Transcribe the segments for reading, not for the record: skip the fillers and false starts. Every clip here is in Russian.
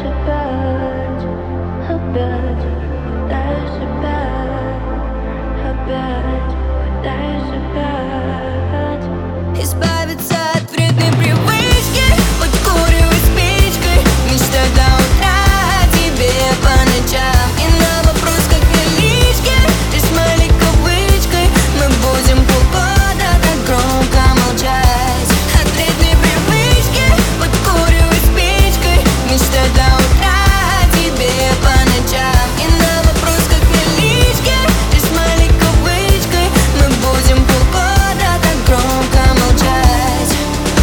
Избавиться от вредной привычки, подкуривай спичкой, мечтать до утра тебе по ночам. И на вопрос, как велички, лишь смайлик кавычкой, мы будем полгода так громко молчать. От вредной привычки, подкуривай спичкой, мечтать до утра тебе по ночам. И на вопрос, как велички, лишь смайлик кавычкой, мы будем полгода так громко молчать.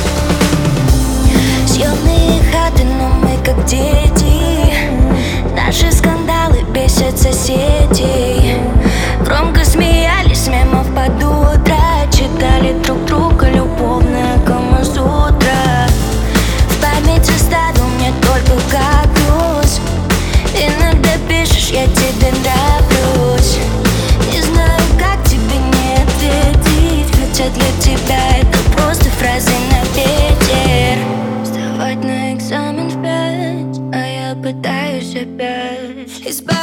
Съемные хаты, но мы как дети. Наши скандалы бесят соседей. Громко смеялись, мемов под утро. Читали друг друга любовное камасутра. В памяти оставил мне только кактус. Иногда пишешь, я тебе нравлюсь. Не знаю, как тебе не ответить, хотя для тебя это просто фразы на ветер. Вставать на экзамен в 5, а я пытаюсь опять.